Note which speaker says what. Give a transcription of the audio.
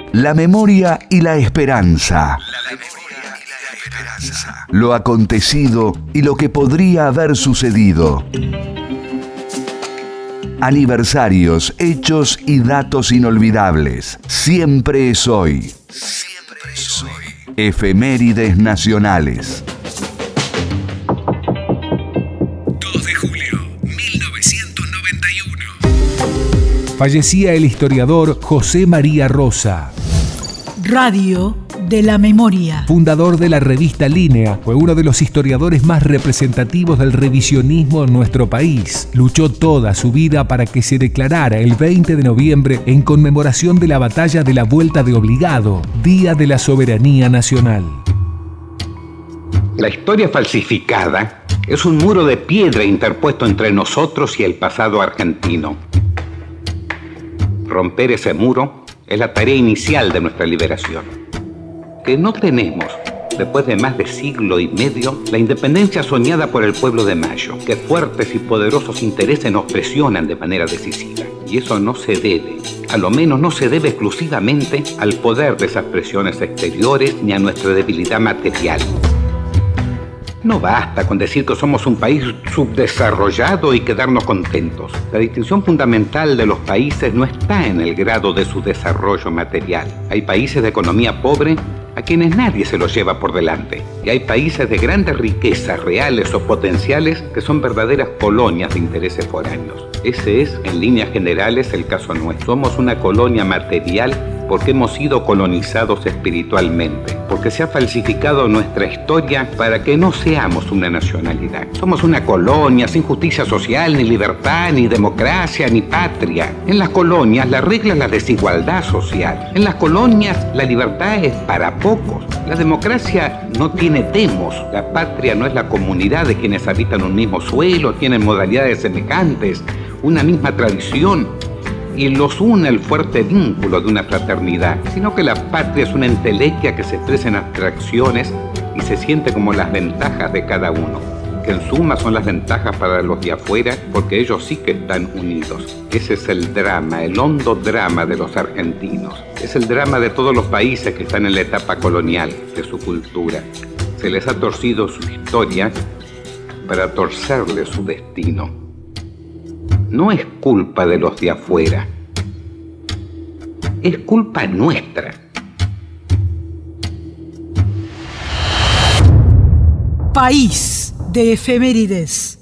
Speaker 1: La memoria y la esperanza. Lo acontecido y lo que podría haber sucedido. Aniversarios, hechos y datos inolvidables. Siempre es hoy. Siempre es hoy. Efemérides nacionales.
Speaker 2: 2 de julio, 1991.
Speaker 3: Fallecía el historiador José María Rosa.
Speaker 4: Radio de la Memoria.
Speaker 3: Fundador de la revista Línea, fue uno de los historiadores más representativos del revisionismo en nuestro país. Luchó toda su vida para que se declarara el 20 de noviembre en conmemoración de la batalla de la Vuelta de Obligado, Día de la Soberanía Nacional.
Speaker 5: La historia falsificada es un muro de piedra interpuesto entre nosotros y el pasado argentino. Romper ese muro es la tarea inicial de nuestra liberación. Que no tenemos, después de más de siglo y medio, la independencia soñada por el pueblo de Mayo, que fuertes y poderosos intereses nos presionan de manera decisiva. Y eso no se debe, a lo menos no se debe exclusivamente al poder de esas presiones exteriores ni a nuestra debilidad material. No basta con decir que somos un país subdesarrollado y quedarnos contentos. La distinción fundamental de los países no está en el grado de su desarrollo material. Hay países de economía pobre a quienes nadie se los lleva por delante. Y hay países de grandes riquezas reales o potenciales que son verdaderas colonias de intereses foráneos. Ese es, en líneas generales, el caso nuestro. Somos una colonia material porque hemos sido colonizados espiritualmente, porque se ha falsificado nuestra historia para que no seamos una nacionalidad. Somos una colonia sin justicia social, ni libertad, ni democracia, ni patria. En las colonias la regla es la desigualdad social. En las colonias la libertad es para pocos. La democracia no tiene demos. La patria no es la comunidad de quienes habitan un mismo suelo, tienen modalidades semejantes, una misma tradición, y los une el fuerte vínculo de una fraternidad, sino que la patria es una entelequia que se expresa en abstracciones y se siente como las ventajas de cada uno, que en suma son las ventajas para los de afuera, porque ellos sí que están unidos. Ese es el drama, el hondo drama de los argentinos. Es el drama de todos los países que están en la etapa colonial de su cultura. Se les ha torcido su historia para torcerle su destino. No es culpa de los de afuera, es culpa nuestra.
Speaker 4: País de efemérides.